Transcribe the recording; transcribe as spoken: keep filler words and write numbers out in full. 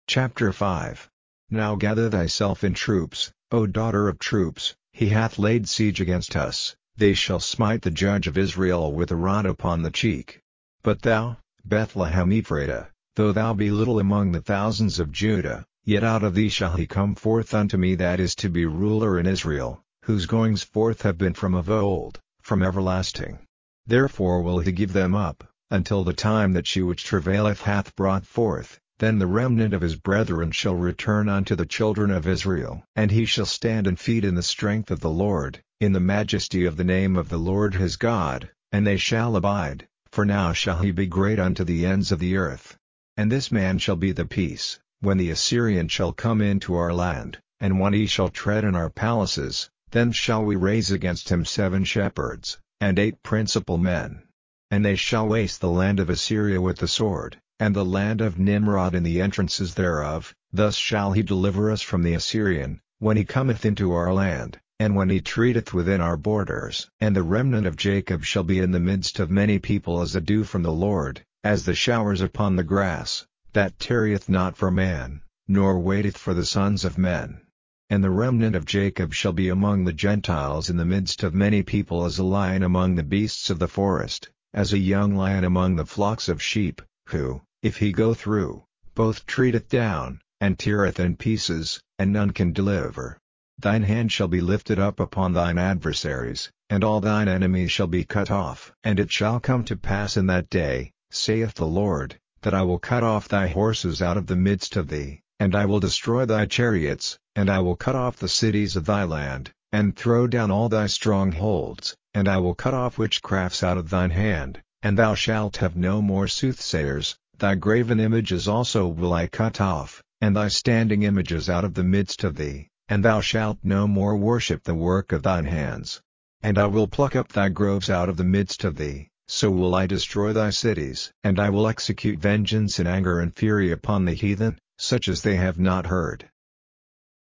Chapter five. Now gather thyself in troops, O daughter of troops, he hath laid siege against us, they shall smite the judge of Israel with a rod upon the cheek. But thou, Bethlehem Ephratah, though thou be little among the thousands of Judah, yet out of thee shall he come forth unto me that is to be ruler in Israel, whose goings forth have been from of old, from everlasting. Therefore will he give them up, until the time that she which travaileth hath brought forth. Then the remnant of his brethren shall return unto the children of Israel. And he shall stand and feed in the strength of the Lord, in the majesty of the name of the Lord his God, and they shall abide, for now shall he be great unto the ends of the earth. And this man shall be the peace, when the Assyrian shall come into our land, and when he shall tread in our palaces, then shall we raise against him seven shepherds, and eight principal men. And they shall waste the land of Assyria with the sword, and the land of Nimrod in the entrances thereof. Thus shall he deliver us from the Assyrian, when he cometh into our land, and when he treateth within our borders. And the remnant of Jacob shall be in the midst of many people as a dew from the Lord, as the showers upon the grass, that tarrieth not for man, nor waiteth for the sons of men. And the remnant of Jacob shall be among the Gentiles in the midst of many people as a lion among the beasts of the forest, as a young lion among the flocks of sheep, who, if he go through, both treadeth down, and teareth in pieces, and none can deliver. Thine hand shall be lifted up upon thine adversaries, and all thine enemies shall be cut off. And it shall come to pass in that day, saith the Lord, that I will cut off thy horses out of the midst of thee, and I will destroy thy chariots, and I will cut off the cities of thy land, and throw down all thy strongholds, and I will cut off witchcrafts out of thine hand, and thou shalt have no more soothsayers. Thy graven images also will I cut off, and thy standing images out of the midst of thee, and thou shalt no more worship the work of thine hands. And I will pluck up thy groves out of the midst of thee, so will I destroy thy cities. And I will execute vengeance in anger and fury upon the heathen, such as they have not heard,